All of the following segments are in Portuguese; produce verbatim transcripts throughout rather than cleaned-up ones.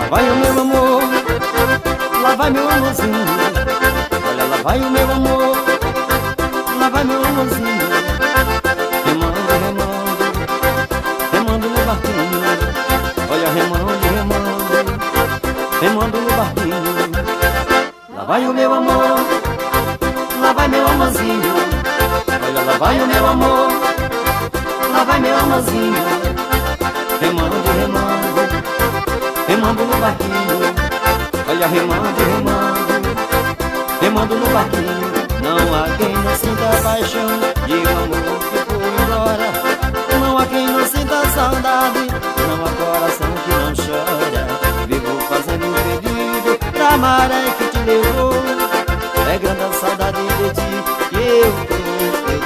vai o meu amor, lá vai meu amorzinho. Olha, lá vai o meu amor, lá vai meu amorzinho. Remando, remando, remando no barquinho. Olha, remando, remando, remando no barquinho. Lá vai o meu amor, lá vai meu amorzinho. Olha, lá vai o meu amor, lá vai meu amorzinho. Remando, remando, remando no barquinho. Olha, remando, remando, remando no barquinho. Não há quem não sinta paixão de um amor que foi embora. Não há quem não sinta saudade, não há coração que não chora. Vivo fazendo um pedido pra maré que te levou. É grande a saudade de ti que eu tô, eu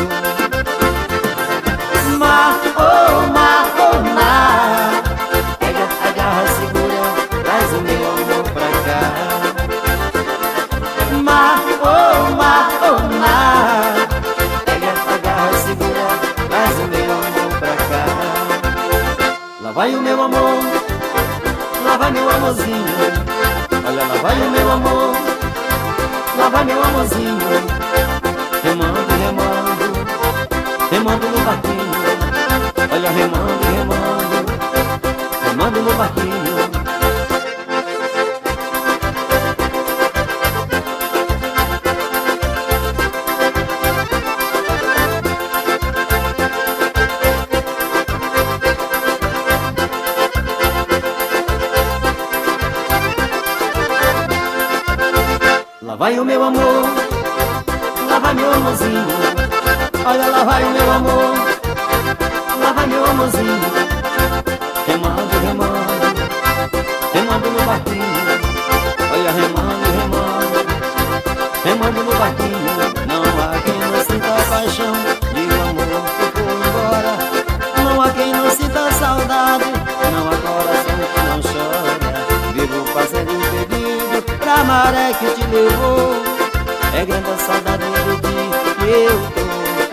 tô. Mar, oh mar, oh mar, pega, agarra, segura, traz o meu amor pra cá. Mar, oh mar, oh mar, pega, agarra, segura, traz o meu amor pra cá. Lá vai o meu amor, lá vai meu amorzinho. Olha, lá vai o meu amor, lá vai meu amorzinho. Remando, remando, remando no barquinho. Olha, remando, remando, remando no barquinho. Lá vai o meu amor, lá vai meu amorzinho. Olha, lá vai o meu amor, lá vai meu amorzinho. Remando, remando, remando no barquinho. Olha, remando, remando, remando no barquinho. Não há quem não sinta paixão de um amor que foi embora. Não há quem não sinta saudade, não há coração que não chora. Vivo fazendo um pedido pra maré que te levou. É grande a saudade de ti que eu tô,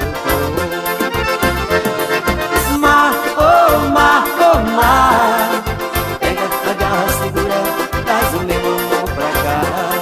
eu tô. Mar, oh mar, oh mar, pega, agarra, segura, traz o meu amor pra cá.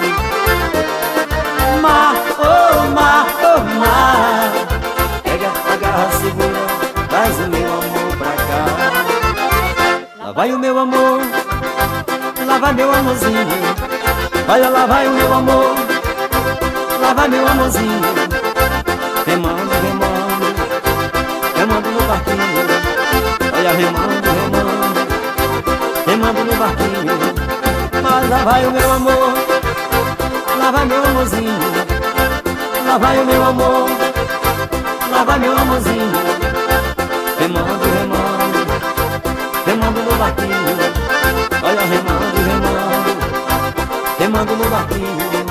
Mar, oh mar, oh mar, pega, agarra, segura, traz o meu amor pra cá. Lá vai o meu amor, lá vai meu amorzinho. Olha, lá vai o meu amor, lá vai meu amorzinho. Remando, remando, remando no barquinho. Olha, remando, remando, remando no barquinho. Mas lá vai o meu amor, lá vai meu amorzinho. Lá vai o meu amor, lá vai meu amorzinho. Remando, remando, remando no barquinho. Olha, remando, remando, remando no barquinho.